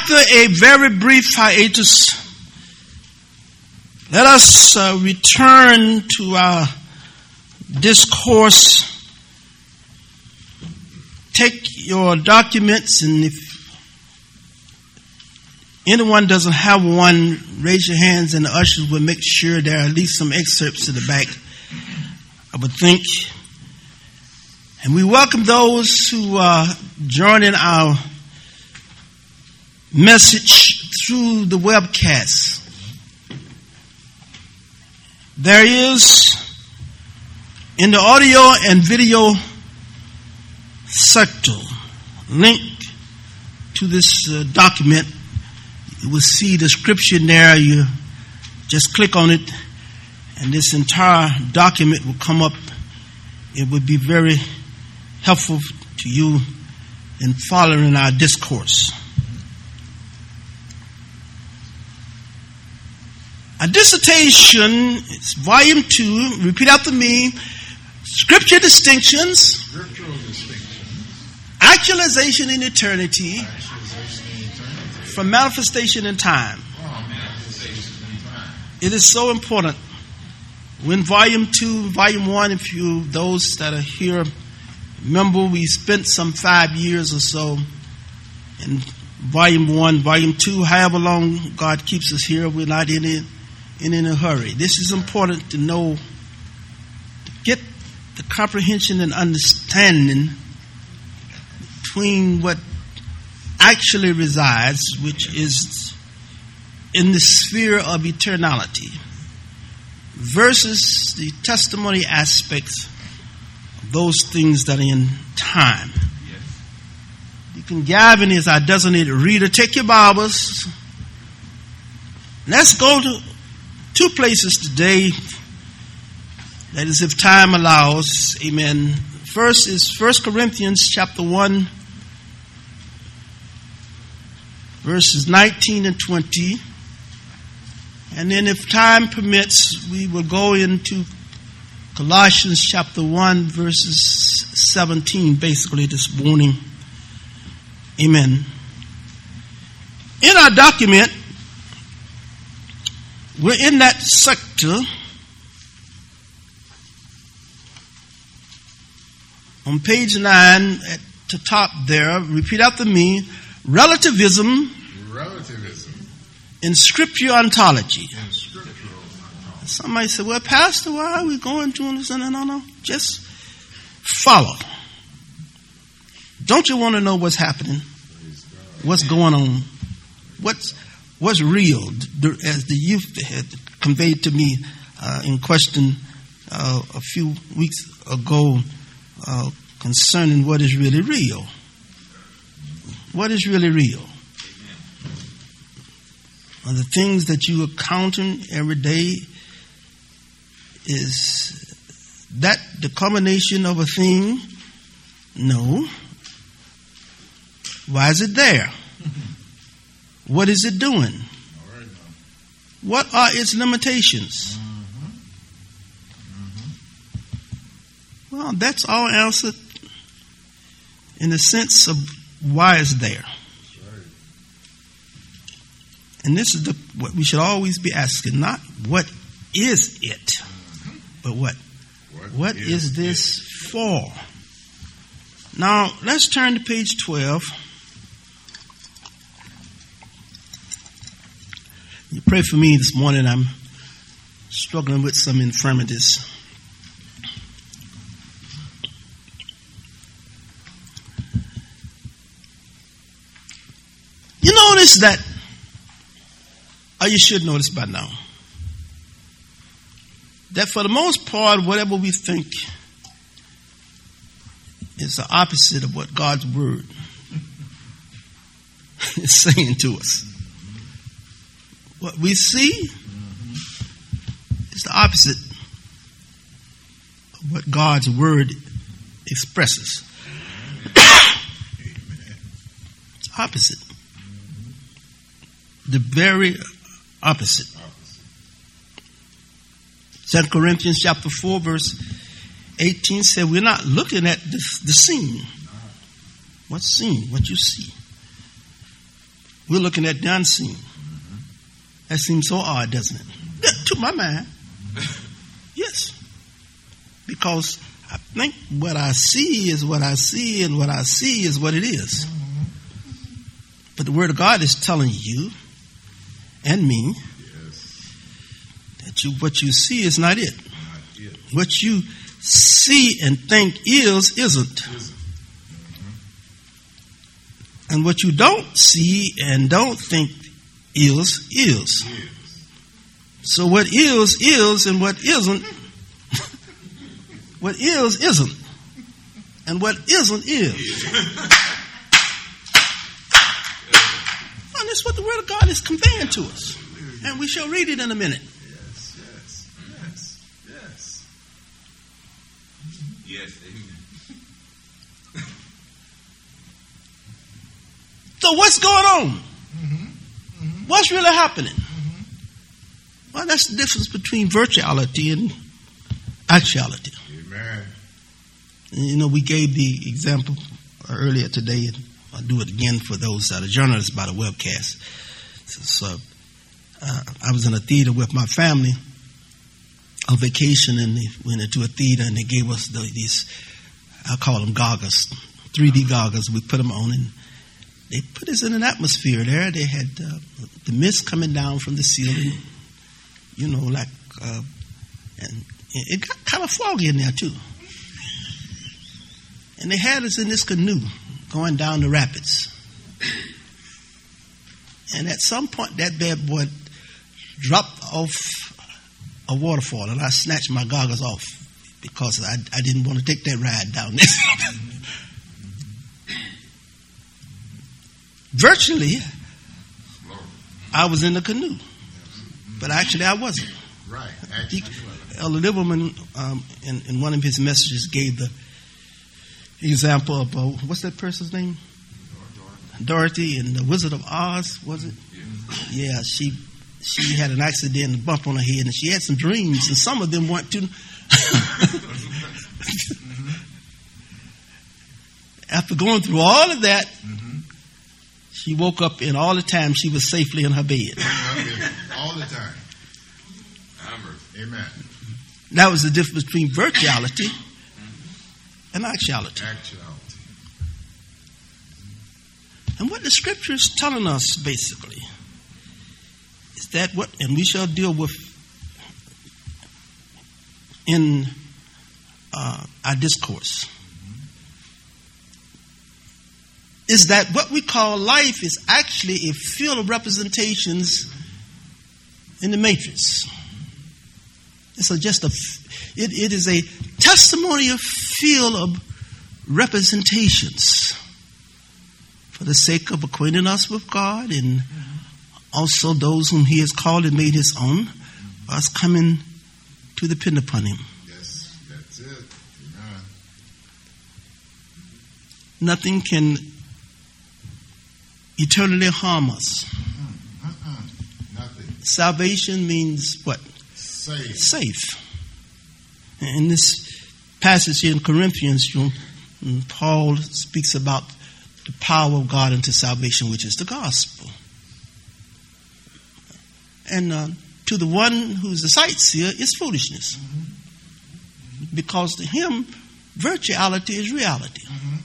After a very brief hiatus, let us return to our discourse. Take your documents, and if anyone doesn't have one, raise your hands and the ushers will make sure there are at least some excerpts in the back, I would think. And we welcome those who are joining our message through the webcast. There is, in the audio and video sector, link to this document. You will see the description there. You just click on it, and this entire document will come up. It would be very helpful to you in following our discourse. A dissertation, it's volume 2, repeat after me, Scriptural distinctions, actualization in eternity, from manifestation in time. It is so important. When volume 2, volume 1, if you, those that are here, remember we spent some 5 years or so in volume 1, volume 2, however long God keeps us here, we're not in a hurry. This is important to know, to get the comprehension and understanding between what actually resides, which is in the sphere of eternality, versus the testimony aspects of those things that are in time. Yes. Deacon Gavin is our designated reader. Take your Bibles. Let's go to 2 places today. That is, if time allows. Amen. First is 1 Corinthians chapter 1, verses 19 and 20. And then if time permits, we will go into Colossians chapter 1, verses 17, basically this morning. Amen. In our document, we're in that sector on page 9 at the top there. Repeat after me. Relativism in scripture ontology. Somebody said, well, Pastor, why are we going through this? No. Just follow. Don't you want to know what's happening? What's going on? What's real? As the youth had conveyed to me in question a few weeks ago concerning what is really real. What is really real? Are the things that you encounter every day, is that the culmination of a thing? No. Why is it there? What is it doing? What are its limitations? Well, that's all answered in the sense of why it's there. And this is what we should always be asking, not what is it, but what is this for? Now, let's turn to page 12. You pray for me this morning. I'm struggling with some infirmities. You notice that, or you should notice by now, that for the most part, whatever we think is the opposite of what God's Word is saying to us. What we see is the opposite of what God's Word expresses. It's opposite. The very opposite. 2 Corinthians chapter 4 verse 18 said we're not looking at the scene. What's seen? What you see. We're looking at the unseen. That seems so odd, doesn't it? Yeah, to my mind. Yes. Because I think what I see is what I see, and what I see is what it is. But the Word of God is telling you and me that what you see is not it. What you see and think isn't. And what you don't see and don't think is. So what is, and what isn't, what is isn't, and what isn't is. And that's what the Word of God is conveying to us. And we shall read it in a minute. Yes, amen. So what's going on? What's really happening? Well, that's the difference between virtuality and actuality. Amen. And, you know, we gave the example earlier today, and I'll do it again for those that are journalists by the webcast. So I was in a theater with my family on vacation, and they went into a theater, and they gave us these, I call them goggles, 3D goggles. We put them on, and they put us in an atmosphere there. They had the mist coming down from the ceiling, you know, like, and it got kind of foggy in there too. And they had us in this canoe going down the rapids. And at some point, that bad boy dropped off a waterfall, and I snatched my goggles off because I didn't want to take that ride down there. Virtually, I was in the canoe, but actually I wasn't. Right. Elder Liverman, in one of his messages, gave the example of what's that person's name? Dorothy in the Wizard of Oz, was it? Yeah, she had an accident, a bump on her head, and she had some dreams, and some of them weren't too. After going through all of that, she woke up, and all the time she was safely in her bed. All the time. Amen. That was the difference between virtuality and actuality. And what the Scripture is telling us, basically, is that and we shall deal with in our discourse, is that what we call life is actually a field of representations in the matrix. It is a testimonial field of representations for the sake of acquainting us with God, and also those whom He has called and made His own, us coming to depend upon Him. Yes, that's it. Amen. Nothing can eternally harm us. Nothing. Salvation means what? Safe. In this passage here in Corinthians, Paul speaks about the power of God unto salvation, which is the gospel. And to the one who's a sightseer, it's foolishness. Because to him, virtuality is reality.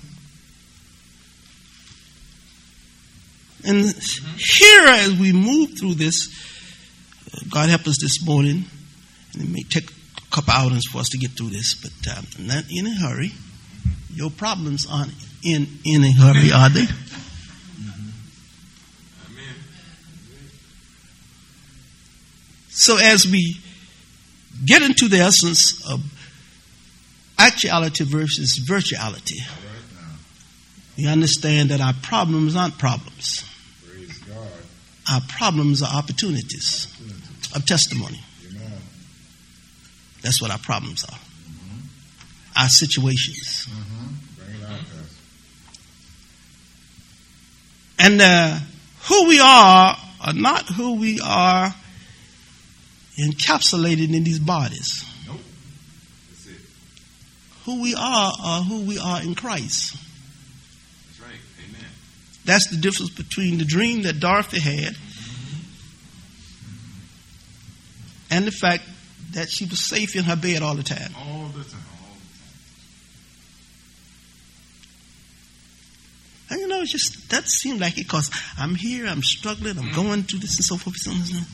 And here, as we move through this, God help us this morning, and it may take a couple hours for us to get through this, but not in a hurry. Your problems aren't in a hurry, are they? Amen. So as we get into the essence of actuality versus virtuality, we understand that our problems aren't problems. Praise God. Our problems are opportunities of testimony. Amen. That's what our problems are. Our situations. Bring it out, Pastor. And who we are not who we are encapsulated in these bodies. Nope. That's it. Who we are who we are in Christ. That's right. Amen. That's the difference between the dream that Dorothy had and the fact that she was safe in her bed all the time. All the time. And you know, it just doesn't seem like it, because I'm here, I'm struggling, I'm going through this and so forth. And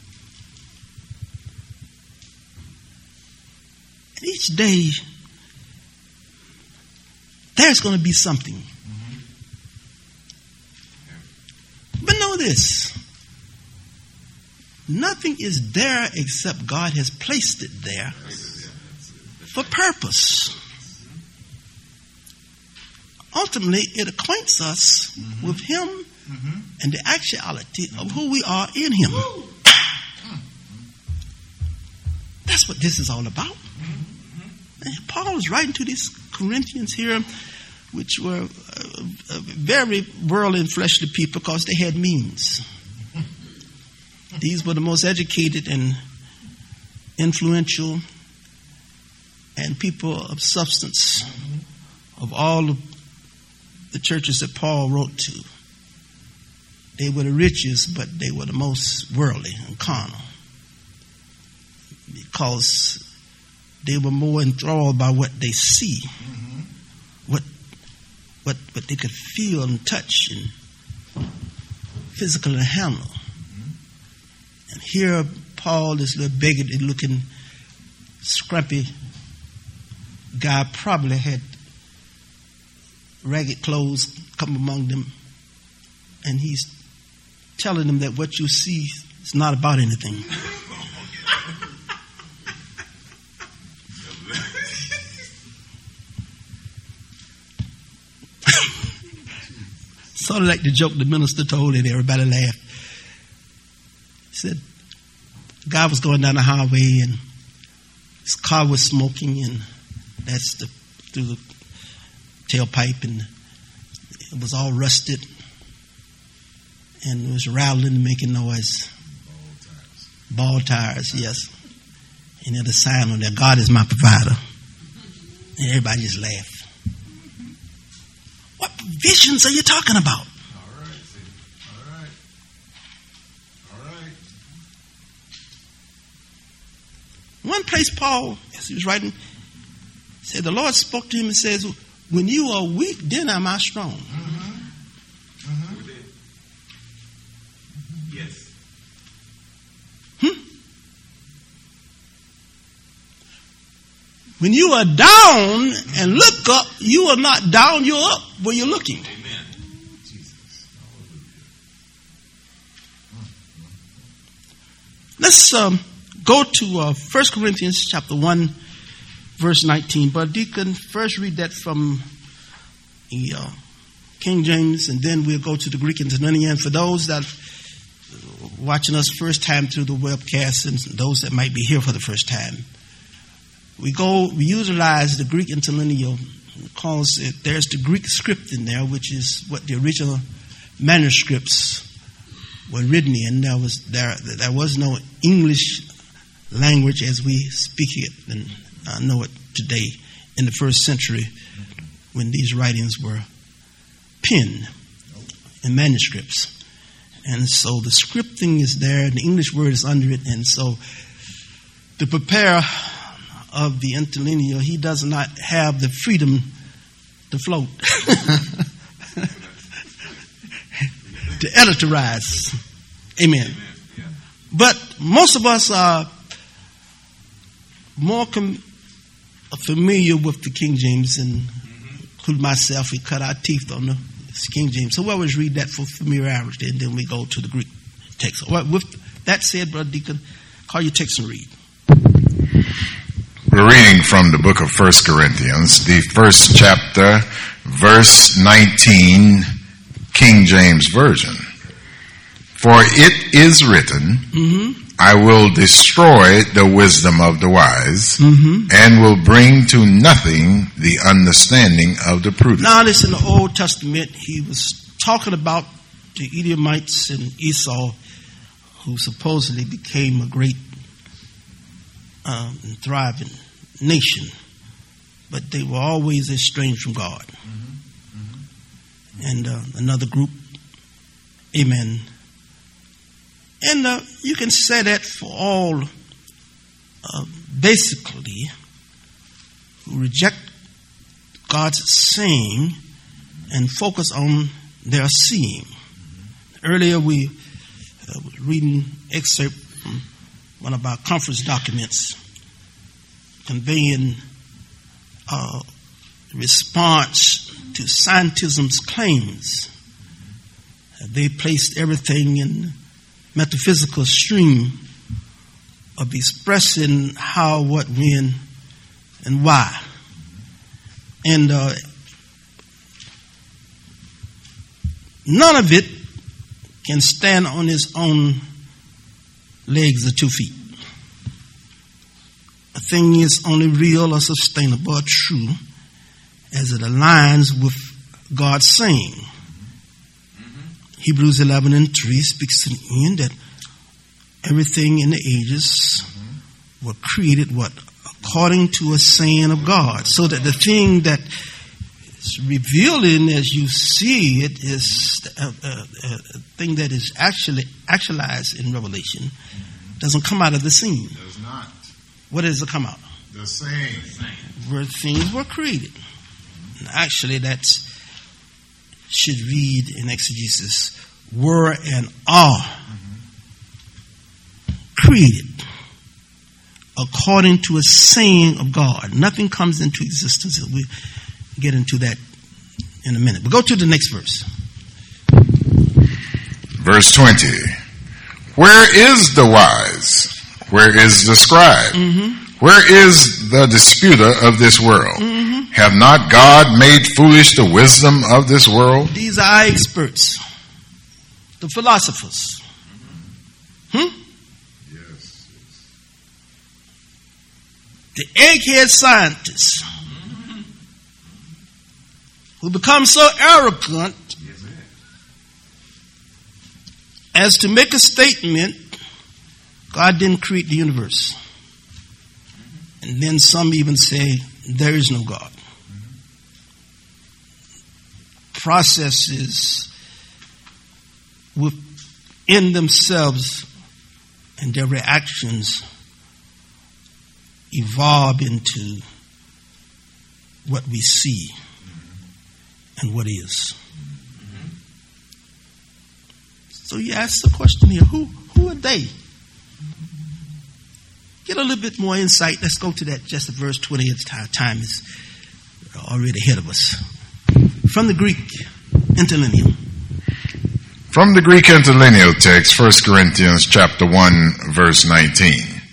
each day, there's going to be something. But know this. Nothing is there except God has placed it there for purpose. Ultimately, it acquaints us with Him and the actuality of who we are in Him. That's what this is all about. And Paul is writing to these Corinthians here, which were very worldly and fleshly people, because they had means. These were the most educated and influential and people of substance of all of the churches that Paul wrote to. They were the richest, but they were the most worldly and carnal, because they were more enthralled by what they see, what they could feel and touch and physically handle. And here Paul, this little beggarly looking scrappy guy, probably had ragged clothes come among them, and he's telling them that what you see is not about anything. Sort of like the joke the minister told, and everybody laughed. He said, the guy was going down the highway and his car was smoking, and that's through the tailpipe, and it was all rusted and it was rattling and making noise. Bald tires, yes. And there's a sign on there, God is my provider. And everybody just laughed. What visions are you talking about? All right. One place Paul, as he was writing, said the Lord spoke to him and says, when you are weak, then am I strong. Yes. When you are down and look up, you are not down, you're up where you're looking. Amen. Let's go to 1 Corinthians chapter 1, verse 19. But Deacon, first read that from the King James, and then we'll go to the Greek Interlinear. For those that are watching us first time through the webcast, and those that might be here for the first time, we utilize the Greek Interlinear because there's the Greek script in there, which is what the original manuscripts were written in. There was no English language as we speak it and know it today in the first century when these writings were penned in manuscripts. And so the scripting is there, the English word is under it, and so the preparer of the interlinear, he does not have the freedom to float, to editorize. Amen. Yeah. But most of us are more familiar with the King James, and including myself, we cut our teeth on the King James. So we always read that for familiarity, and then we go to the Greek text. With that said, Brother Deacon, call your text and read. We're reading from the book of 1 Corinthians, the first chapter, verse 19, King James Version. For it is written, I will destroy the wisdom of the wise, and will bring to nothing the understanding of the prudent. Now, this in the Old Testament, he was talking about the Edomites and Esau, who supposedly became a great and thriving nation, but they were always estranged from God. And another group Amen. And you can say that for all, basically, who reject God's saying and focus on their seeing. Earlier we were reading excerpt from one of our conference documents conveying response to scientism's claims. They placed everything in metaphysical stream of expressing how, what, when, and why. And none of it can stand on its own legs or 2 feet. A thing is only real or sustainable or true as it aligns with God's saying. Hebrews 11:3 speaks to the end that everything in the ages were created what? According to a saying of God. So that the thing that is revealing as you see it is a thing that is actualized in Revelation. Doesn't come out of the scene. Does not. What does it come out? The same. Where things were created. And actually that's should read in exegesis, were and are created according to a saying of God. Nothing comes into existence. We'll get into that in a minute. But go to the next verse. Verse 20. Where is the wise? Where is the scribe? Where is the disputer of this world? Have not God made foolish the wisdom of this world? These are our experts, the philosophers. Yes. The egghead scientists who become so arrogant as to make a statement, God didn't create the universe. And then some even say, there is no God. Processes within themselves and their reactions evolve into what we see and what is. So you ask the question here, who are they? Get a little bit more insight. Let's go to that just at verse 20. Time is already ahead of us. From the Greek interlinear. From the Greek interlinear text, 1 Corinthians chapter 1, verse 19.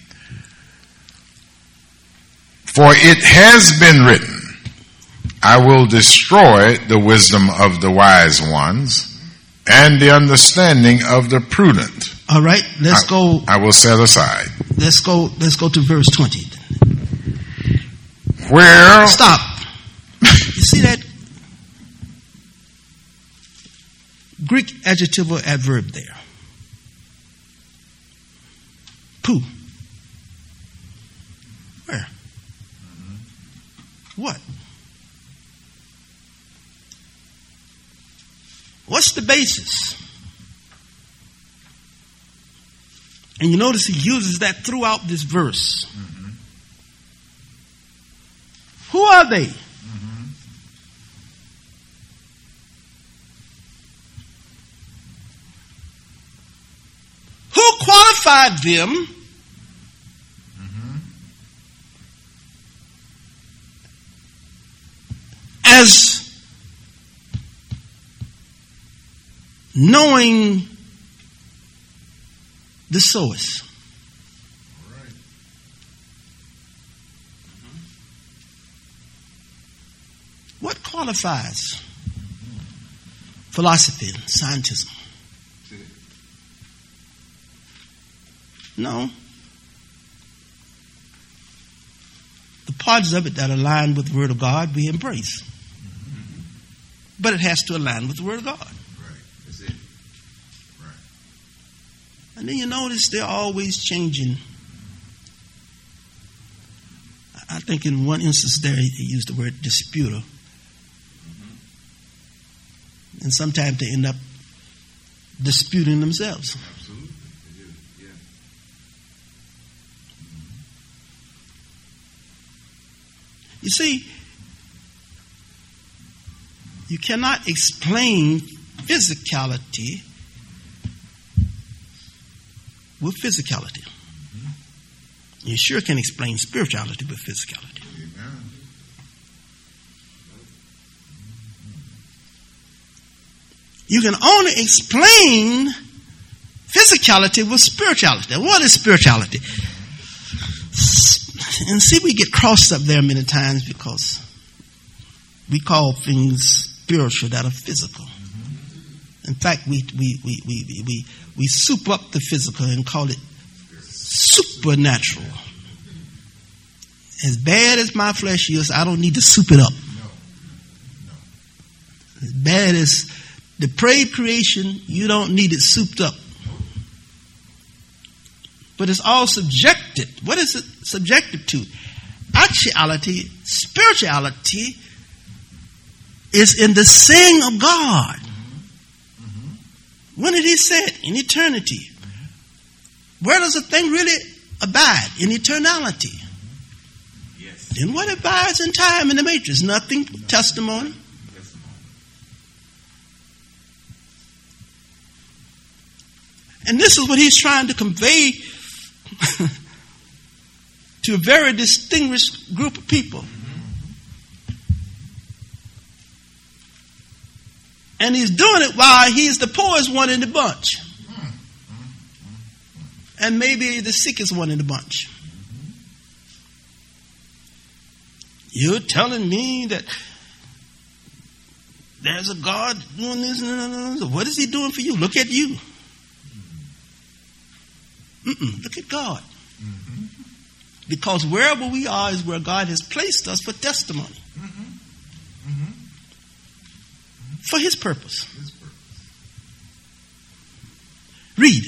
For it has been written, I will destroy the wisdom of the wise ones and the understanding of the prudent. All right, let's go. I will set aside. Let's go to verse 20. Where? Stop. You see that Greek adjective or adverb there? Poo. Where? What? What's the basis? And you notice he uses that throughout this verse. Who are they? Who qualified them as knowing the source? What qualifies philosophy and scientism? No. The parts of it that align with the Word of God, we embrace. But it has to align with the Word of God. Right. That's it. Right. And then you notice they're always changing. I think in one instance there he used the word disputer. And sometimes they end up disputing themselves. Absolutely. They do. Yeah. You see, you cannot explain physicality with physicality. You sure can explain spirituality with physicality. Amen. You can only explain physicality with spirituality. What is spirituality? And see, we get crossed up there many times because we call things spiritual that are physical. In fact, we soup up the physical and call it supernatural. As bad as my flesh is, I don't need to soup it up. As bad as depraved creation, you don't need it souped up. But it's all subjected. What is it subjected to? Actuality, spirituality is in the saying of God. When did he say it? In eternity. Where does a thing really abide? In eternality. Yes. Then what abides in time in the matrix? Nothing. Testimony. And this is what he's trying to convey to a very distinguished group of people. And he's doing it while he's the poorest one in the bunch. And maybe the sickest one in the bunch. You're telling me that there's a God doing this? No. What is he doing for you? Look at you. Look at God. Because wherever we are is where God has placed us for testimony. For his purpose. Read.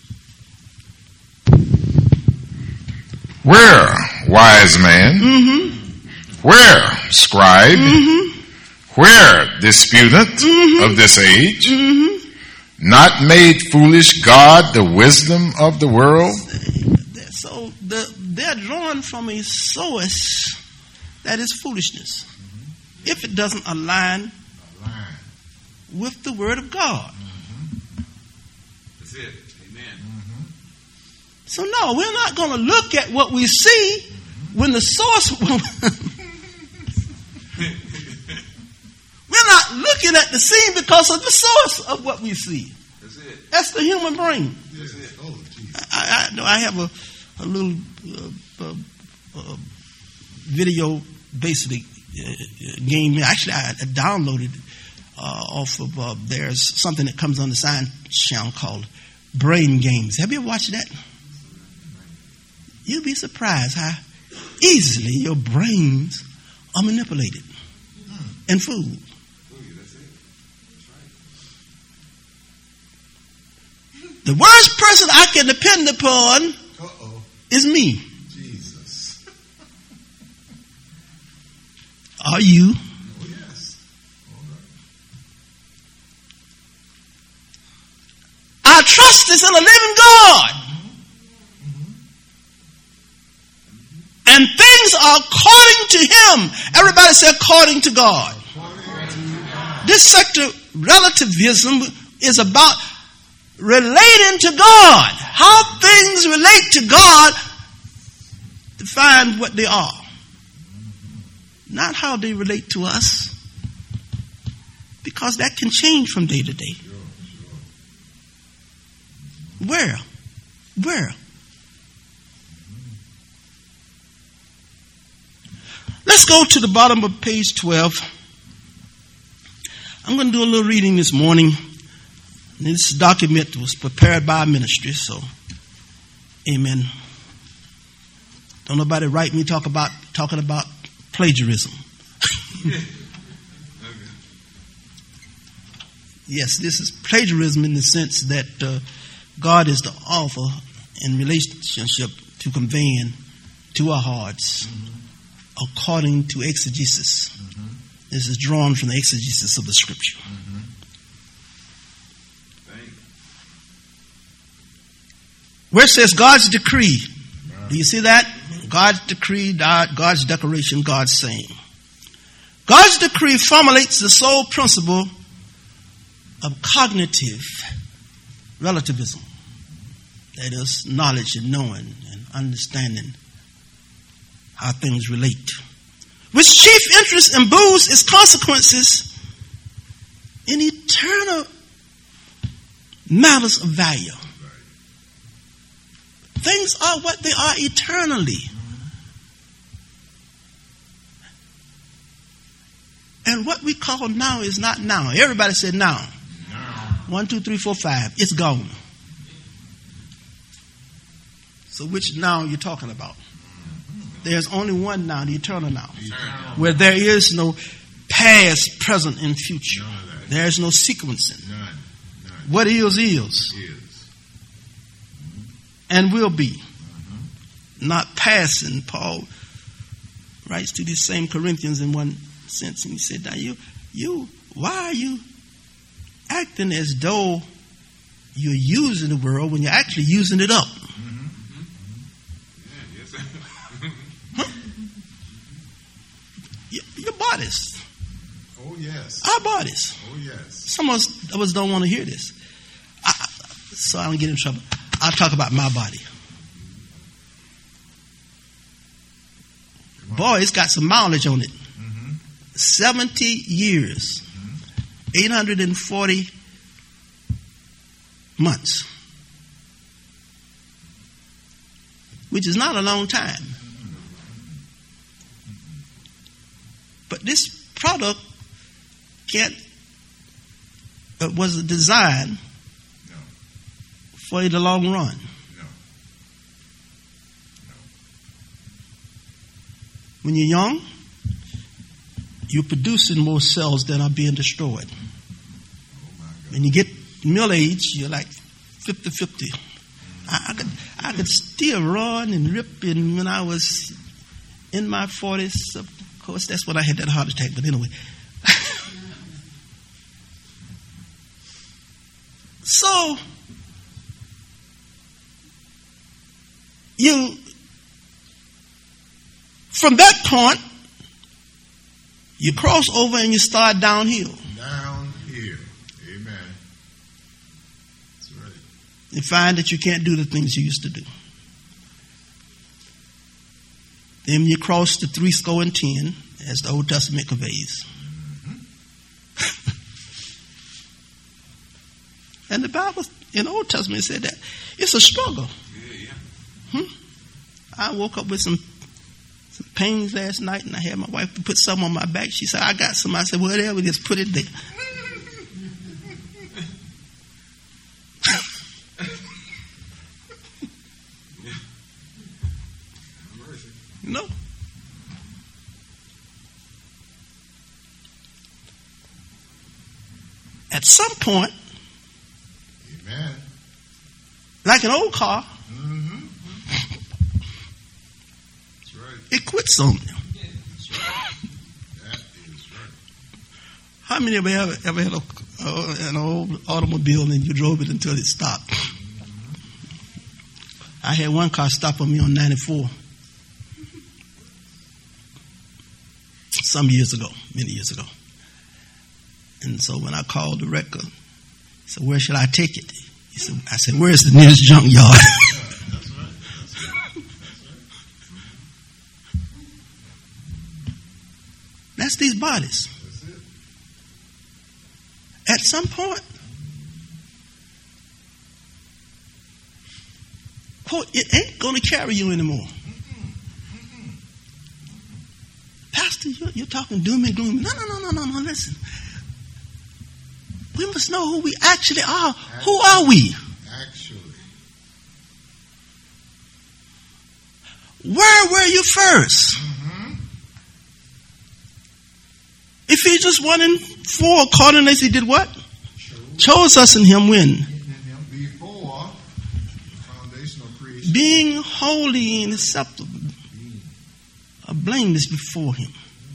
Where, wise man? Where, scribe? Where, disputant of this age? Not made foolish God the wisdom of the world? So they're drawn from a source that is foolishness. If it doesn't align with the word of God. That's it. Amen. So no, we're not going to look at what we see when the source... We're not looking at the scene because of the source of what we see. That's it. That's the human brain. That's it. Oh, I have a little video basically game. Actually, I downloaded it off of there's something that comes on the Science Channel called Brain Games. Have you ever watched that? You'll be surprised how easily your brains are manipulated and fooled. The worst person I can depend upon is me. Jesus. Are you? Oh, yes. All right. Our trust is in a living God. And things are according to him. Everybody say according to God. This sector relativism is about relating to God. How things relate to God define what they are. Not how they relate to us. Because that can change from day to day. Where? Let's go to the bottom of page 12. I'm going to do a little reading this morning. This document was prepared by our ministry, so amen. Don't nobody write me talking about plagiarism. Yes, this is plagiarism in the sense that God is the author in relationship to conveying to our hearts according to exegesis. This is drawn from the exegesis of the scripture. Where it says God's decree. Do you see that? God's decree, God's declaration, God's saying. God's decree formulates the sole principle of cognitive relativism. That is knowledge and knowing and understanding how things relate. Which chief interest imbues its consequences in eternal matters of value. Things are what they are eternally. And what we call now is not now. Everybody said now. 1, 2, 3, 4, 5. It's gone. So which now you're talking about? There's only one now, the eternal now. Where there is no past, present, and future. There is no sequencing. What is. And will be. Not passing. Paul writes to these same Corinthians in one sense, and he said, now why are you acting as though you're using the world when you're actually using it up? Your bodies. Oh, yes. Our bodies. Oh, yes. Some of us don't want to hear this. So I don't get in trouble. I'll talk about my body. Boy, it's got some mileage on it. 70 years. 840 months. Which is not a long time. But this product was designed for the long run. When you're young, you're producing more cells than are being destroyed. When you get middle age, you're like 50-50. I could still run and rip, and when I was in my 40s, of course, that's when I had that heart attack, but anyway. So, from that point, you cross over and you start downhill. Downhill. Amen. That's right. You find that you can't do the things you used to do. Then you cross the 70, as the Old Testament conveys. And the Bible in the Old Testament said that it's a struggle. I woke up with some pains last night, and I had my wife to put some on my back. She said, I got some. I said, whatever, just put it there. No. At some point, amen, like an old car, that's right, it quits on you. That's right. That is right. How many of you ever had an old automobile and you drove it until it stopped? I had one car stop on me on 94. Some years ago, many years ago. And so when I called the wrecker, he said, where should I take it? I said, where's the nearest junkyard? That's right. That's these bodies. That's it. At some point, quote, it ain't going to carry you anymore. Pastor, you're talking doom and gloom. No, listen. We must know who we actually are. Who are we? Actually. Where were you first? Ephesians 1:4, according as he did what? Chose us in him when? Before foundational creation. Being holy and acceptable. Blameless before him.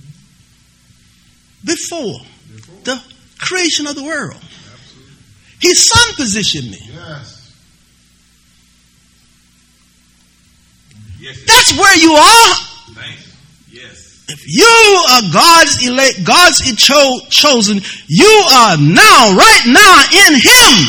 Before the creation of the world. Absolutely. His son positioned me. Yes. Yes. That's where you are. Thanks. Yes. If you are God's elect, God's chosen, you are now, right now, in Him.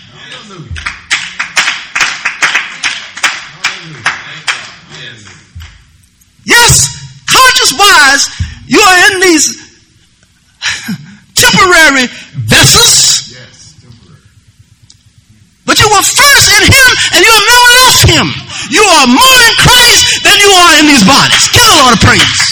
Yes, conscious-wise, you are in these temporary vessels. Yes, temporary. But you were first in Him, and you have never left Him. You are more in Christ than you are in these bodies. Give the Lord a praise.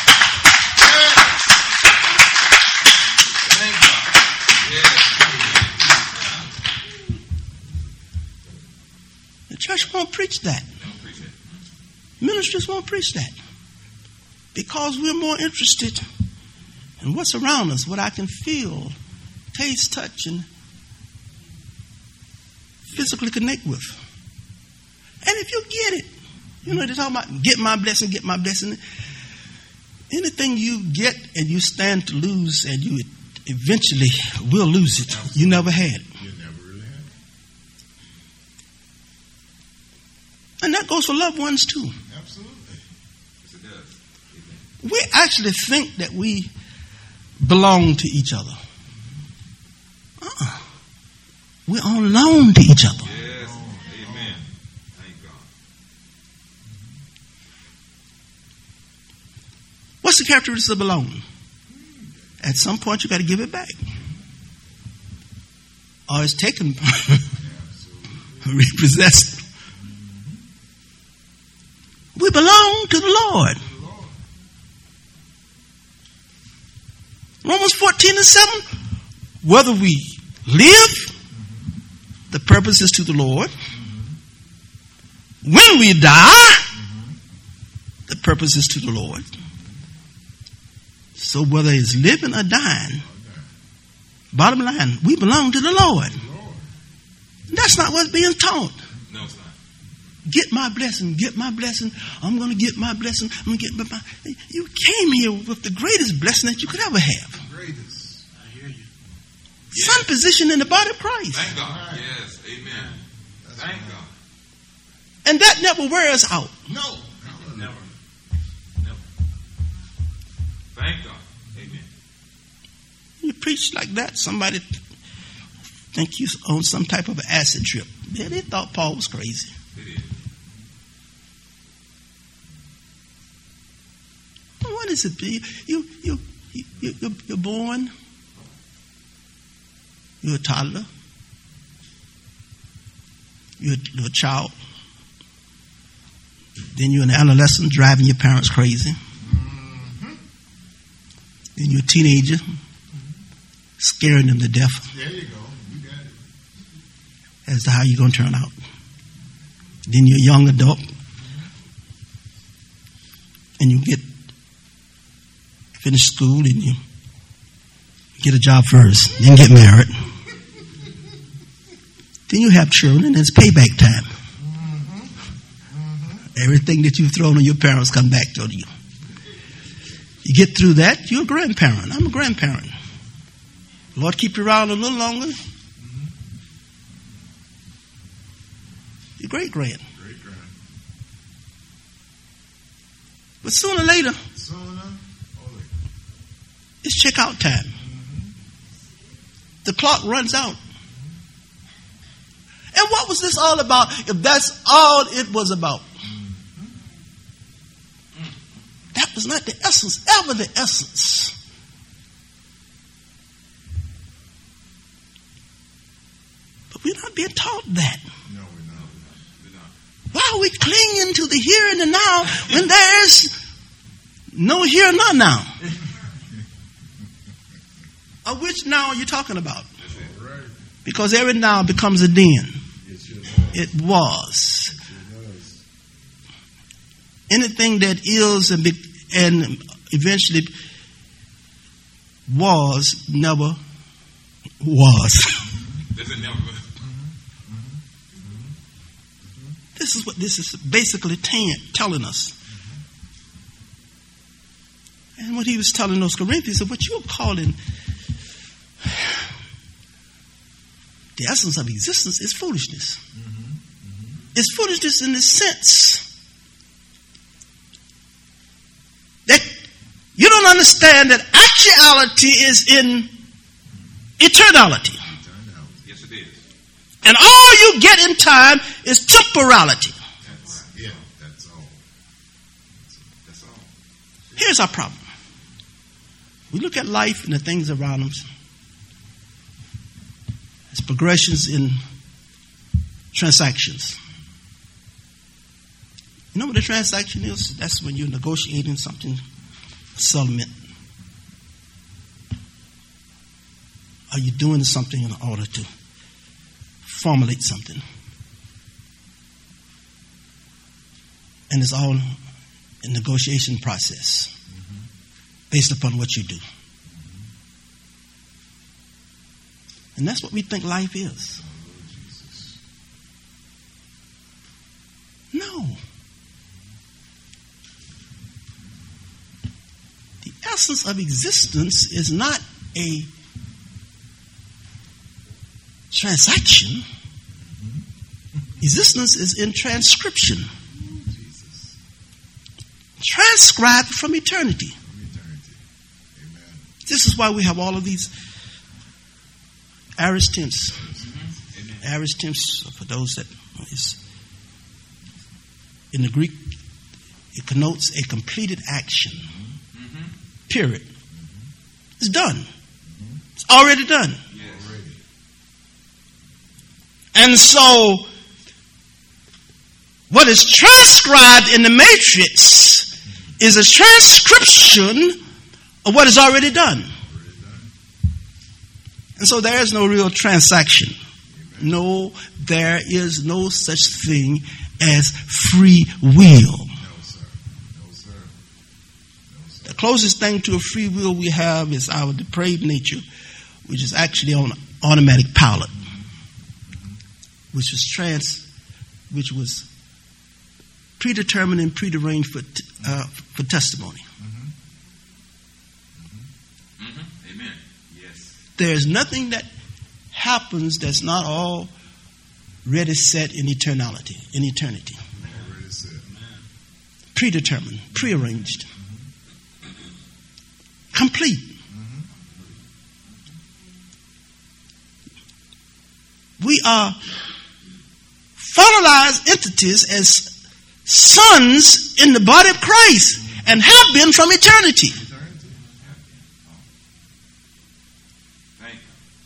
The church won't preach that. Ministers won't preach that. Because we're more interested in what's around us, what I can feel, taste, touch, and physically connect with. And if you get it, you know, they're talking about get my blessing, get my blessing. Anything you get and you stand to lose, and you eventually will lose it. You never had it. You never really had it. And that goes for loved ones too. Absolutely. Yes, it does. We actually think that we belong to each other. We're on loan to each other. Yes. Amen. Thank God. What's the characteristics of belonging? At some point, you got to give it back, or it's taken, repossessed. We belong to the Lord. Romans 14:7. Whether we live, the purpose is to the Lord. When we die, the purpose is to the Lord. So whether it's living or dying, bottom line, we belong to the Lord. That's not what's being taught. No, it's not. Get my blessing, get my blessing. I'm going to get my blessing. I'm going to get my. You came here with the greatest blessing that you could ever have. Greatest. I hear you. Some position in the body of Christ. Thank God. Yes. Amen. Thank God. And that never wears out. No. Never. Never. Thank God. Amen. You preach like that, somebody think you on some type of an acid trip. Yeah, they thought Paul was crazy. It is. What is it? You're born. You're a toddler. You're a child. Then you're an adolescent driving your parents crazy. Then you're a teenager, scaring them to death There you go. You got it. as to how you're going to turn out. Then you're a young adult, and you finish school, and you get a job first, then get married. Then you have children, and it's payback time. Everything that you've thrown on your parents come back to you. You get through that, you're a grandparent. I'm a grandparent. Lord, keep you around a little longer. You're great-grand. Great grand. But sooner or later, it's check-out time. The clock runs out. And what was this all about if that's all it was about? That was not the essence, ever the essence. But we're not being taught that. No, we're not. Why are we clinging to the here and the now when there's no here nor now? Of which now are you talking about? Right. Because every now becomes a then. It sure was. It was. It was. Anything that is and eventually was never was. There's a never. This is what this is basically telling us. And what he was telling those Corinthians, what you're calling the essence of existence is foolishness. It's foolishness in the sense understand that actuality is in eternality. Yes, it is. And all you get in time is temporality. That's it. That's all. That's all. Here's our problem. We look at life and the things around us as progressions in transactions. You know what a transaction is? That's when you're negotiating something, a settlement. Are you doing something in order to formulate something? And it's all a negotiation process based upon what you do. And that's what we think life is. No. The essence of existence is not a transaction. Existence is in transcription. Transcribed from eternity. This is why we have all of these aorist tense. Aorist tense, for those that is in the Greek, it connotes a completed action. Period. It's done. It's already done. And so, what is transcribed in the matrix is a transcription of what is already done. And so there is no real transaction. No, there is no such thing as free will. The closest thing to a free will we have is our depraved nature, which is actually on automatic pilot, which was predetermined and prearranged for testimony. Amen. Yes. There's nothing that happens that's not already set in eternity. Predetermined, prearranged, complete. We are finalized entities as sons in the body of Christ and have been from eternity. Thank you.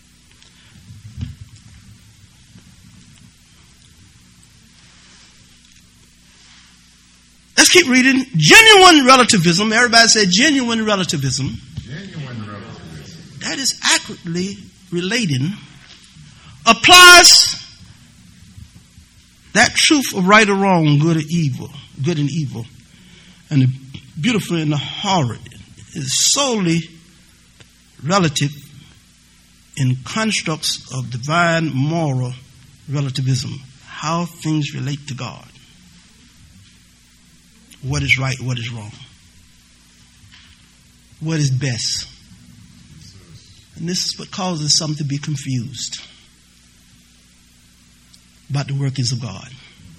Let's keep reading. Genuine relativism. Everybody said genuine relativism. Genuine relativism. That is accurately relating. Applies that truth of right or wrong, good or evil, good and evil, and the beautiful and the horrid is solely relative in constructs of divine moral relativism, how things relate to God. What is right, what is wrong? What is best? And this is what causes some to be confused about the workings of God.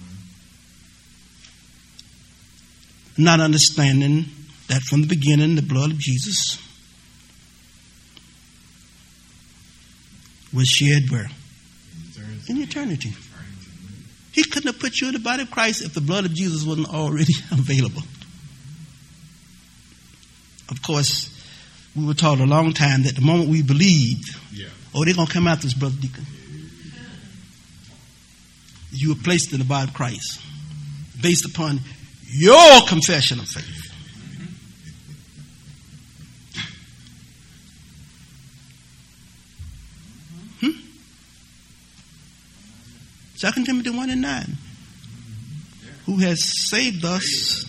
Not understanding that from the beginning, the blood of Jesus was shed where? In eternity. He couldn't have put you in the body of Christ if the blood of Jesus wasn't already available. Of course, we were taught a long time that the moment we believed, they're going to come after us, Brother Deacon. You were placed in the body of Christ based upon your confession of faith. 2 Timothy 1:9. Who has saved us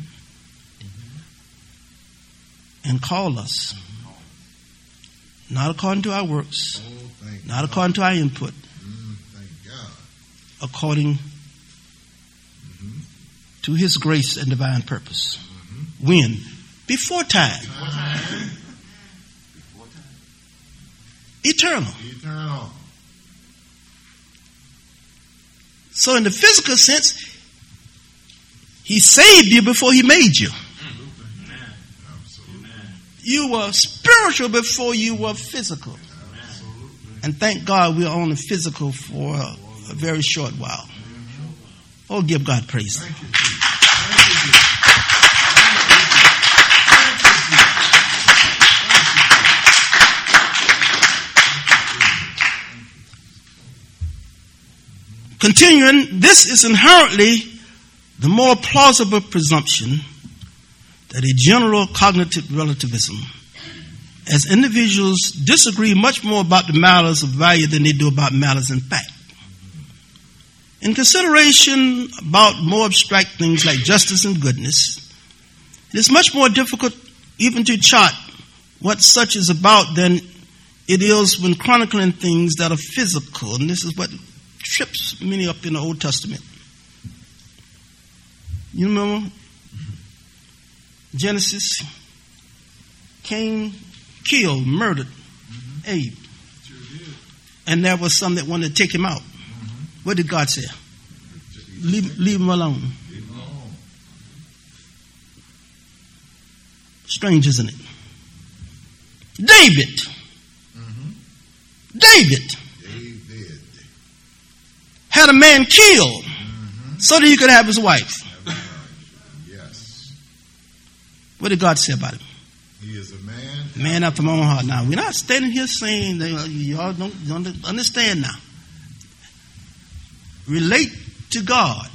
and called us, not according to our works, not according to our input, according to his grace and divine purpose. When? Before time. Eternal. So in the physical sense, he saved you before he made you. You were spiritual before you were physical. And thank God we're only physical for a very short while. Oh, give God praise. Continuing, this is inherently the more plausible presumption that a general cognitive relativism, as individuals disagree much more about the matters of value than they do about matters in fact. In consideration about more abstract things like justice and goodness, it is much more difficult even to chart what such is about than it is when chronicling things that are physical. And this is what trips many up in the Old Testament. You remember Genesis? Cain killed, murdered Abe. And there was some that wanted to take him out. What did God say? Leave him alone. Strange, isn't it? David had a man killed so that he could have his wife. Yes. What did God say about him? He is a man after my own heart. Now, we're not standing here saying that y'all don't understand now. Relate to God.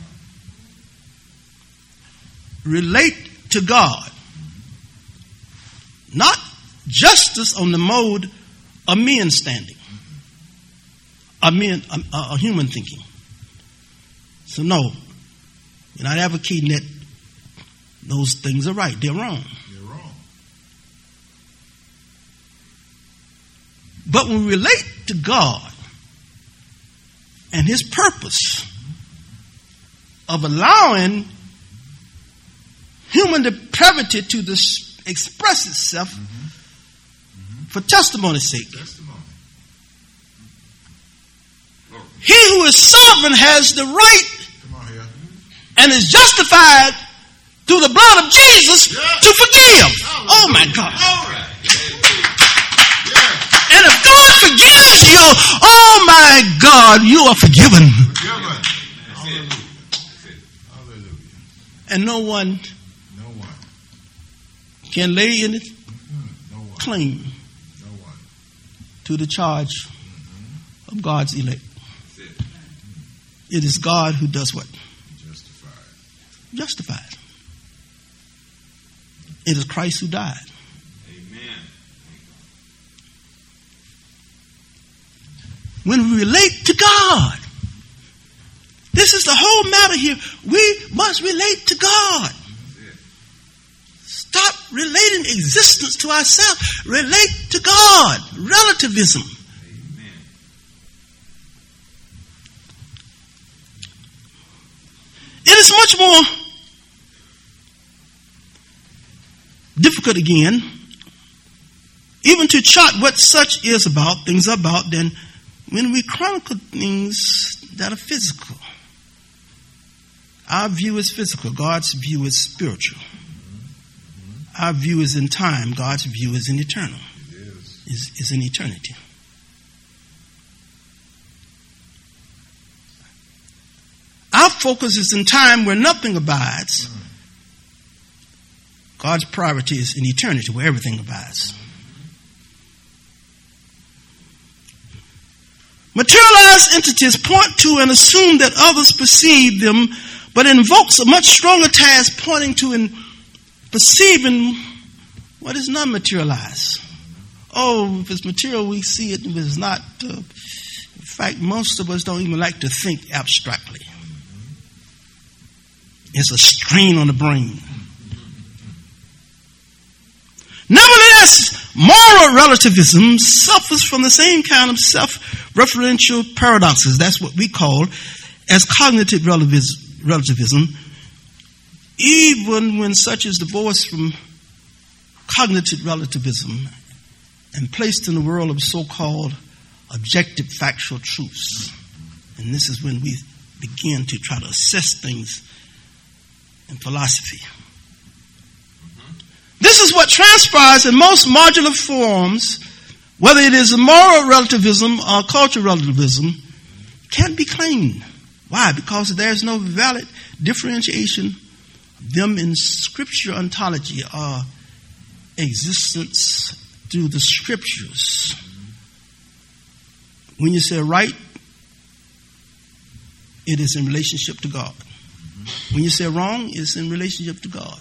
Relate to God. Not justice on the mode of men standing. A human thinking. So no, you're not advocating that those things are right. They're wrong. But when we relate to God and His purpose of allowing human depravity to express itself for testimony's sake. He who is sovereign has the right and is justified through the blood of Jesus to forgive. Oh my God. And if God forgives you, oh my God, you are forgiven. And no one can lay in it claim to the charge of God's elect. It is God who does what? Justified. It is Christ who died. Amen. When we relate to God, this is the whole matter here. We must relate to God. Stop relating existence to ourselves. Relate to God. Relativism. Amen. It is much more difficult again, even to chart what such is about, things are about, than when we chronicle things that are physical. Our view is physical. God's view is spiritual. Our view is in time. God's view is in eternal. Is in eternity. Our focus is in time where nothing abides. God's priority is in eternity where everything abides. Materialized entities point to and assume that others perceive them, but invokes a much stronger task pointing to and perceiving what is not materialized. Oh, if it's material, we see it. If it's not, in fact, most of us don't even like to think abstractly. It's a strain on the brain. Nevertheless, moral relativism suffers from the same kind of self-referential paradoxes. That's what we call as cognitive relativism, even when such is divorced from cognitive relativism and placed in the world of so-called objective factual truths. And this is when we begin to try to assess things in philosophy. This is what transpires in most modular forms, whether it is moral relativism or cultural relativism, can't be claimed. Why? Because there's no valid differentiation of them in scripture ontology or existence through the scriptures. When you say right, it is in relationship to God. When you say wrong, it's in relationship to God.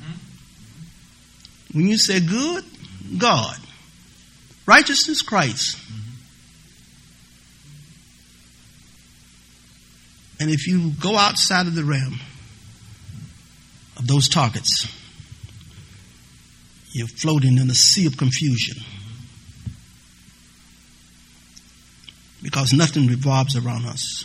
When you say good, God. Righteousness, Christ. And if you go outside of the realm of those targets, you're floating in a sea of confusion. Because nothing revolves around us.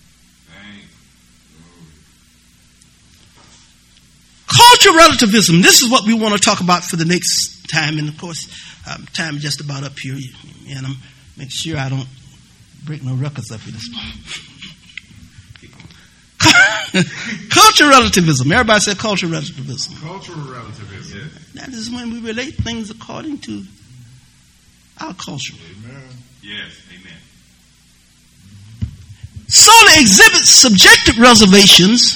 Cultural relativism. This is what we want to talk about for the next time. And of course, time is just about up here. And I'm make sure I don't break no records up here this morning. Cultural relativism. Everybody said cultural relativism. Cultural relativism. That is when we relate things according to our culture. Amen. Yes, amen. Solely exhibits subjective reservations.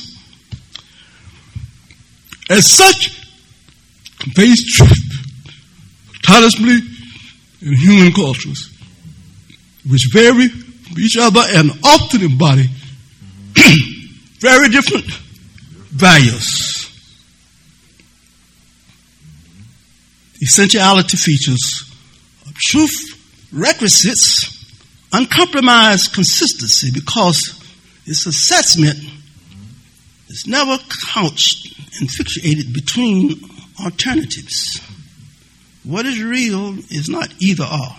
As such, conveys truth, autonomously in human cultures, which vary from each other and often embody very different values. Essentiality features of truth requisites uncompromised consistency because its assessment is never couched and fixated between alternatives. What is real is not either or.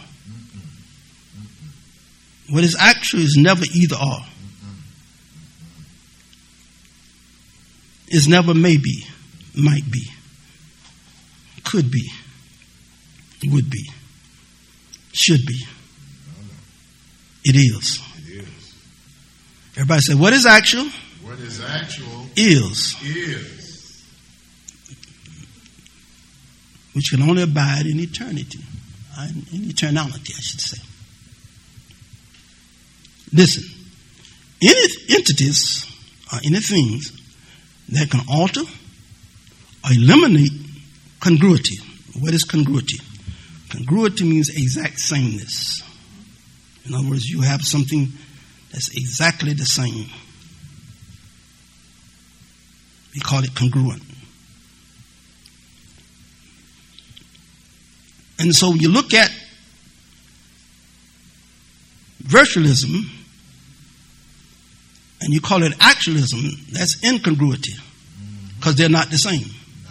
What is actual is never either or. Is never maybe, might be, could be, would be, should be. It is. It is. Everybody say, what is actual? What is actual Is. Which can only abide in eternity. In eternality, I should say. Listen. Any entities or any things that can alter or eliminate congruity. What is congruity? Congruity means exact sameness. In other words, you have something that's exactly the same. We call it congruent. And so you look at virtualism and you call it actualism, that's incongruity because they're not the same.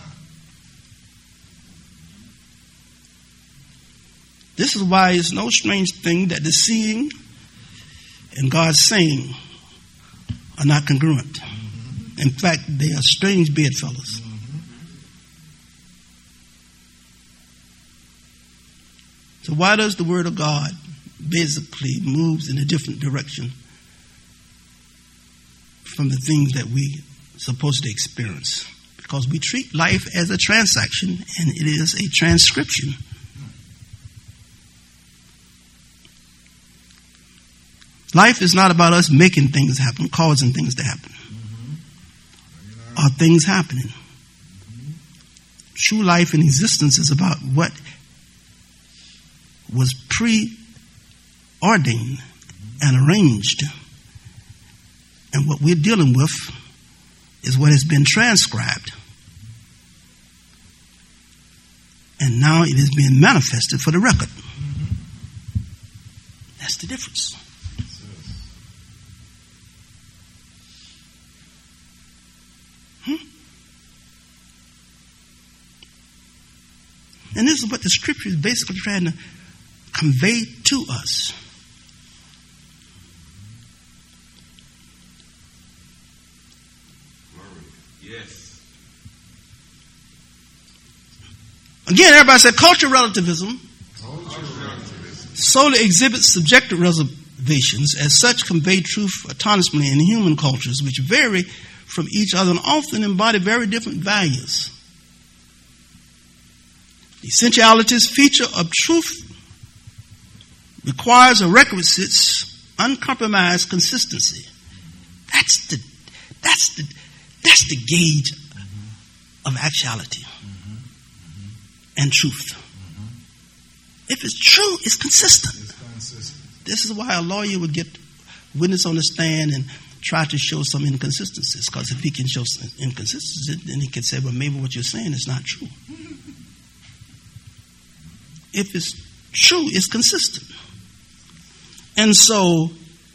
This is why it's no strange thing that the seeing and God's saying are not congruent. In fact, they are strange bedfellows. So why does the Word of God basically moves in a different direction from the things that we supposed to experience? Because we treat life as a transaction and it is a transcription. Life is not about us making things happen, causing things to happen. Or things happening. True life and existence is about what was preordained and arranged. And what we're dealing with is what has been transcribed. And now it is being manifested for the record. That's the difference. And this is what the scripture is basically trying to convey to us. Yes. Again, everybody said cultural relativism solely exhibits subjective reservations. As such, convey truth autonomously in human cultures, which vary from each other and often embody very different values. The essentialities feature of truth requires a requisite uncompromised consistency. That's the gauge of actuality and truth. If it's true, it's consistent. This is why a lawyer would get witness on the stand and try to show some inconsistencies, because if he can show some inconsistencies, then he can say, well, maybe what you're saying is not true. If it's true, it's consistent. And so,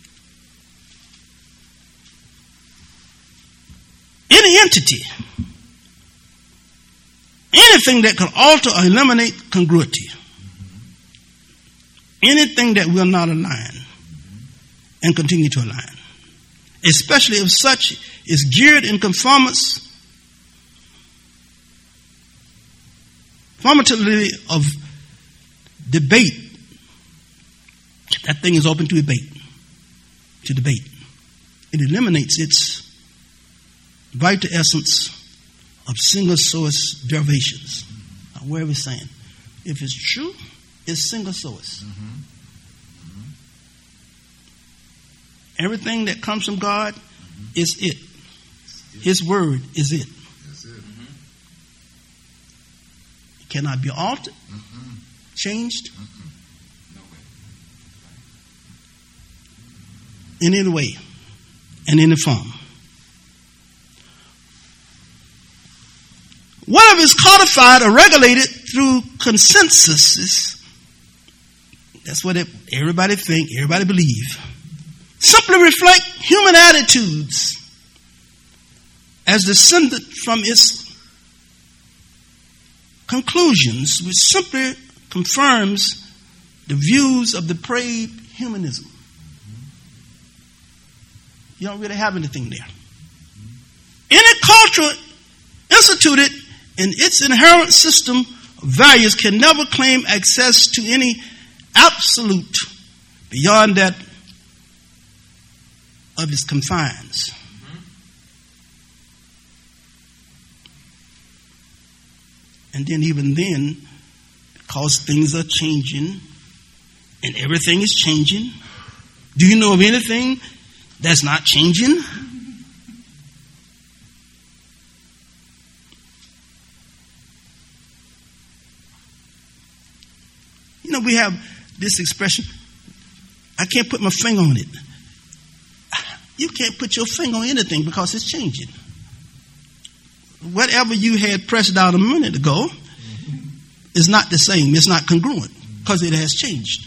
any entity, anything that can alter or eliminate congruity, anything that will not align and continue to align, especially if such is geared in conformity of debate, that thing is open to debate. It eliminates its vital essence of single source derivations. Now, where are we saying? If it's true, it's single source. Everything that comes from God is it. His word is it. It cannot be altered, changed in any way and in any form. Whatever is codified or regulated through consensus, that's what everybody think, everybody believe, simply reflect human attitudes as descended from its conclusions, which simply confirms the views of depraved humanism. You don't really have anything there. Any culture instituted in its inherent system of values can never claim access to any absolute beyond that of its confines. And then even then, because things are changing and everything is changing, do you know of anything that's not changing? You know, we have this expression, I can't put my finger on it. You can't put your finger on anything because it's changing. Whatever you had pressed down a minute ago is not the same. It's not congruent because it has changed.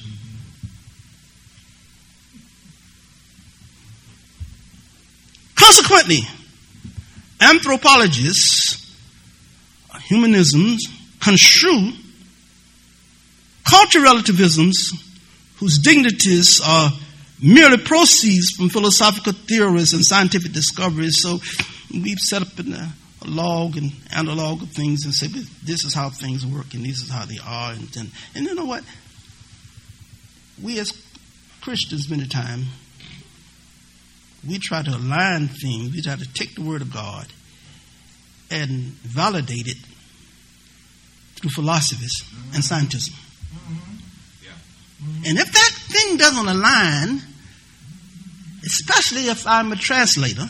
Consequently, anthropologists, humanisms, construe cultural relativisms whose dignities are merely proceeds from philosophical theories and scientific discoveries. So we've set up a log and analog of things and say, this is how things work and this is how they are. And you know what? We as Christians many times, we try to align things. We try to take the word of God and validate it through philosophies and scientism. And if that thing doesn't align, especially if I'm a translator,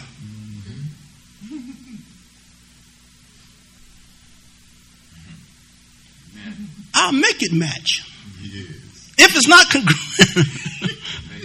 I'll make it match. If it's not congruent.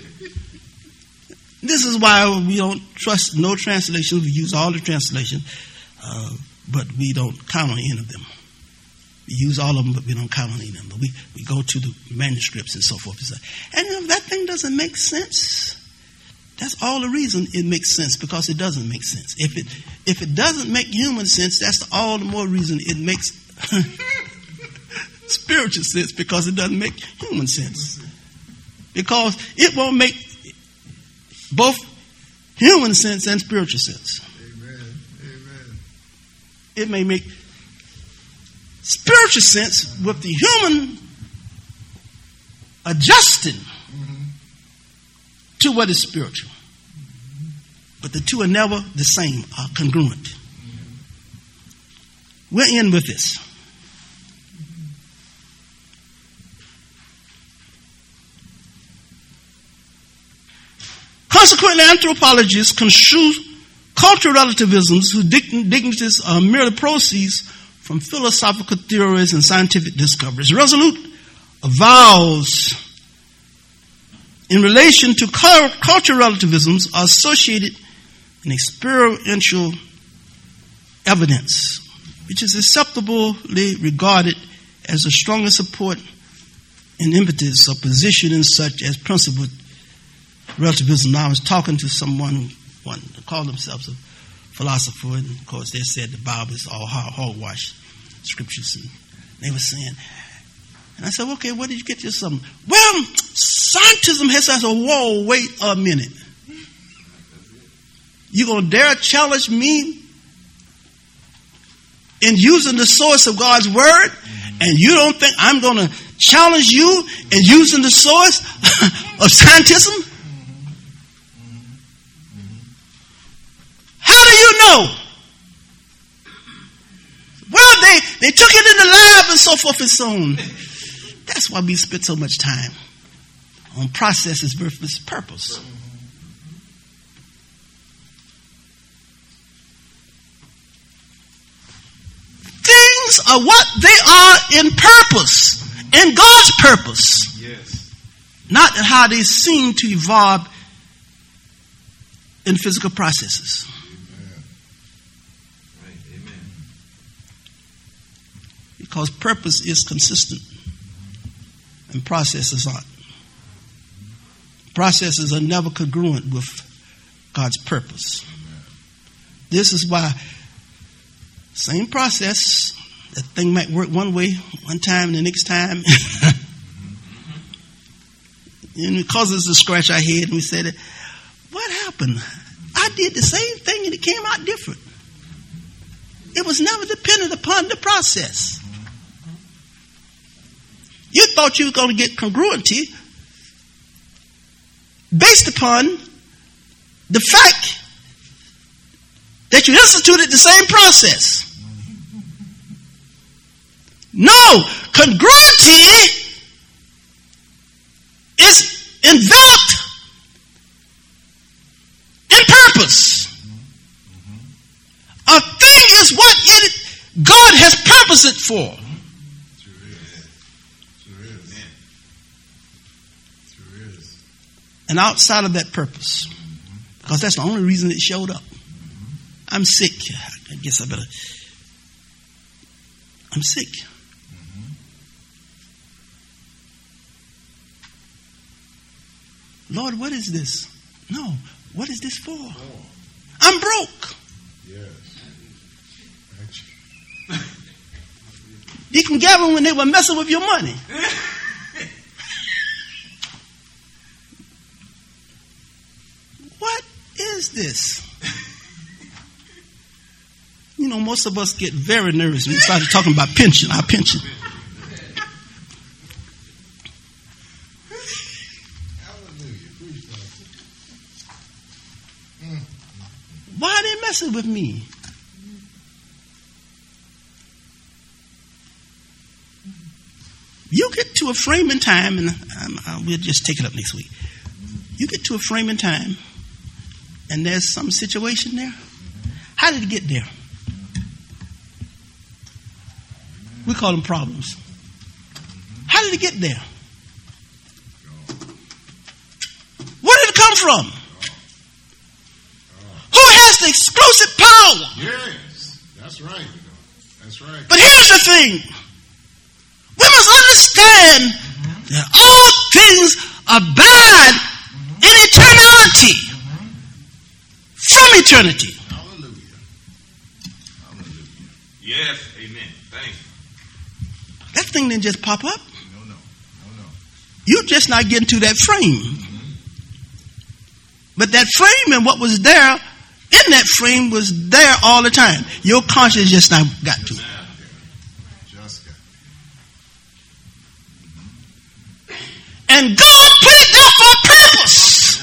This is why we don't trust no translations. We use all the translations, but we don't count on any of them. We use all of them, but we don't count on any of them. But we go to the manuscripts and so forth. And if that thing doesn't make sense, that's all the reason it makes sense, because it doesn't make sense. If it doesn't make human sense, that's all the more reason it makes spiritual sense, because it doesn't make human sense. Because it won't make both human sense and spiritual sense. Amen. It may make spiritual sense with the human adjusting to what is spiritual. But the two are never the same, are congruent. We'll end with this. Consequently, anthropologists construe cultural relativisms whose dignities are merely proceeds from philosophical theories and scientific discoveries. Resolute avowals in relation to cultural relativisms are associated in experiential evidence, which is acceptably regarded as the strongest support and impetus of positioning such as principled relativism. Now, I was talking to someone who called themselves a philosopher, and of course they said the Bible is all hogwash scriptures, and they were saying, and I said, okay, where did you get this from? Well, scientism has said, whoa, wait a minute. You gonna dare challenge me in using the source of God's word, and you don't think I'm gonna challenge you in using the source of scientism? How do you know? Well, they took it in the lab and so forth and so on. That's why we spend so much time on processes versus purpose. Things are what they are in purpose, in God's purpose. Yes. Not in how they seem to evolve in physical processes. Because purpose is consistent and processes aren't. Processes are never congruent with God's purpose. This is why same process, that thing might work one way one time and the next time. And it causes us to scratch our head and we said, what happened? I did the same thing and it came out different. It was never dependent upon the process. You thought you were going to get congruency based upon the fact that you instituted the same process. No, congruency is enveloped in purpose. A thing is what God has purposed it for. And outside of that purpose, because that's the only reason it showed up. I'm sick. I guess I'm sick. Lord, what is this? No, what is this for? I'm broke. Deacon Gavin, when they were messing with your money. What is this? You know, most of us get very nervous when we started talking about pension, our pension. Why are they messing with me? You get to a frame in time, and we'll just take it up next week. You get to a frame in time, and there's some situation there. How did it get there? We call them problems. How did it get there? Where did it come from? Who has the exclusive power? Yes, that's right. That's right. But here's the thing. We must understand that all things abide in eternality. From eternity. Hallelujah. Hallelujah. Yes, amen. Thanks. That thing didn't just pop up. No. You just not getting to that frame. But that frame and what was there in that frame was there all the time. Your conscience just not got to it. And God put it there for a purpose.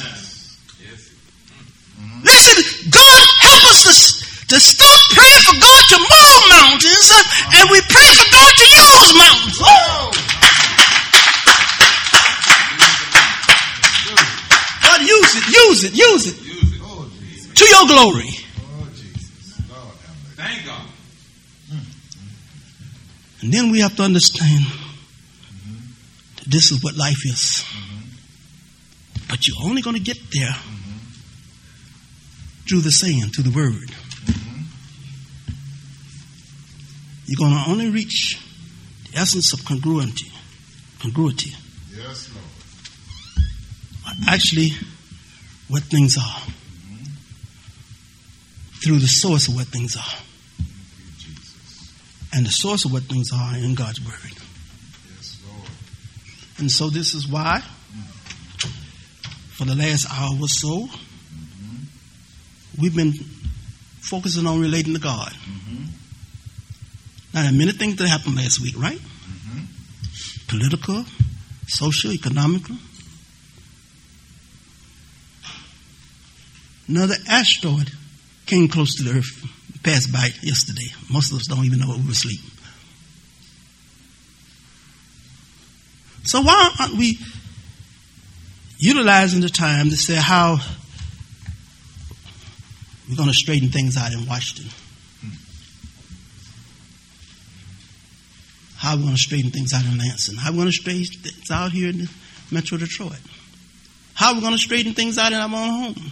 Listen, God help us to stop praying for God to move mountains, and we pray for God to use mountains. God use Use it. To your glory. Thank God. And then we have to understand that this is what life is. But you're only going to get there through the saying, through the word. You're going to only reach the essence of congruity. Yes, Lord. Actually, what things are. Through the source of what things are. And the source of what things are in God's word. Yes, Lord. And so this is why, for the last hour or so, we've been focusing on relating to God. Now, there are many things that happened last week, right? Political, social, economical. Another asteroid came close to the earth, passed by yesterday. Most of us don't even know we were asleep. So why aren't we utilizing the time to say how we're going to straighten things out in Washington? How we're going to straighten things out in Lansing? How we're going to straighten things out here in Metro Detroit? How we're going to straighten things out in our own home?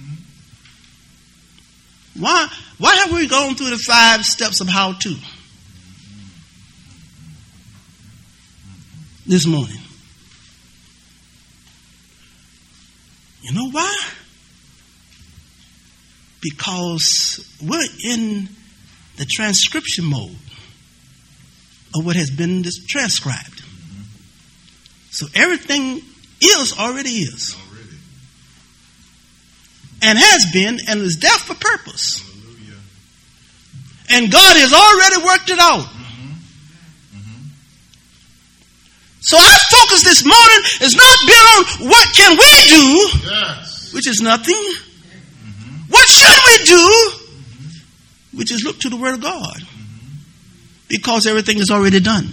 Why have we gone through the 5 steps of how to this morning? You know why? Because we're in the transcription mode of what has been transcribed. So everything already is. And has been and is there for purpose. Hallelujah. And God has already worked it out. So our focus this morning is not been on what can we do, which is nothing. What should we do, which is look to the Word of God. Because everything is already done.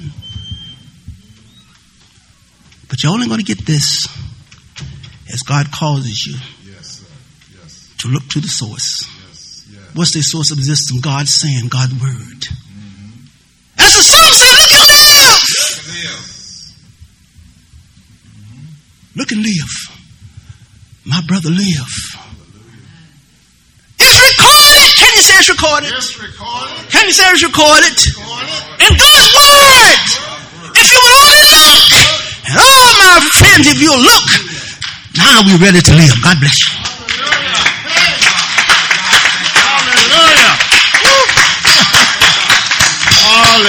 But you're only going to get this as God causes you to look to the source. What's the source of existence? God's saying, God's word. As the song said, look and live. Look and live. My brother, live. It's recorded. Can you say it's recorded? Yes, recorded. Can you say it's recorded? In God's word. If you will only look, and all my friends, if you'll look, now we're ready to live. God bless you.